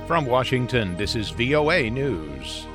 From Washington, this is VOA News.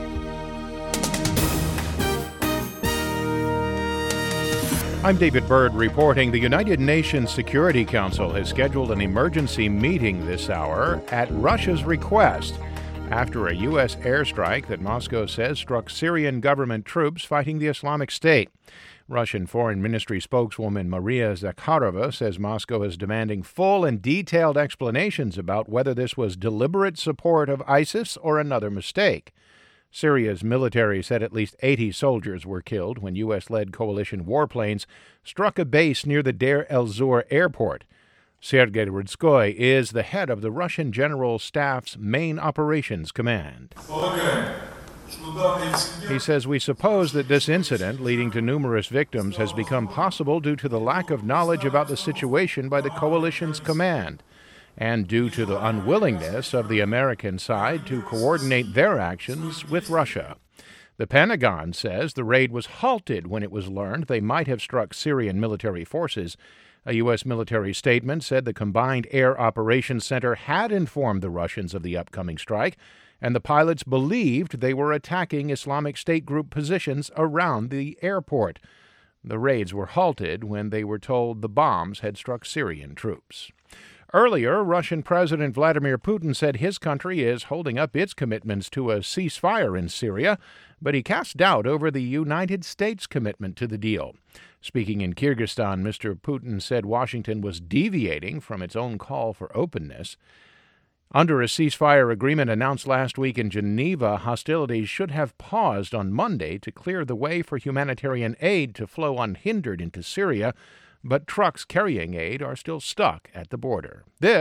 I'm David Byrd reporting. The United Nations Security Council has scheduled an emergency meeting this hour at Russia's request after a U.S. airstrike that Moscow says struck Syrian government troops fighting the Islamic State. Russian Foreign Ministry spokeswoman Maria Zakharova says Moscow is demanding full and detailed explanations about whether this was deliberate support of ISIS or another mistake. Syria's military said at least 80 soldiers were killed when U.S.-led coalition warplanes struck a base near the Deir el-Zor airport. Sergei Rudskoy is the head of the Russian General Staff's main operations command. He says, "We suppose that this incident, leading to numerous victims, has become possible due to the lack of knowledge about the situation by the coalition's command, and due to the unwillingness of the American side to coordinate their actions with Russia." The Pentagon says the raid was halted when it was learned they might have struck Syrian military forces. A U.S. military statement said the Combined Air Operations Center had informed the Russians of the upcoming strike, and the pilots believed they were attacking Islamic State group positions around the airport. The raids were halted when they were told the bombs had struck Syrian troops. Earlier, Russian President Vladimir Putin said his country is holding up its commitments to a ceasefire in Syria, but he cast doubt over the United States' commitment to the deal. Speaking in Kyrgyzstan, Mr. Putin said Washington was deviating from its own call for openness. Under a ceasefire agreement announced last week in Geneva, hostilities should have paused on Monday to clear the way for humanitarian aid to flow unhindered into Syria, but trucks carrying aid are still stuck at the border. This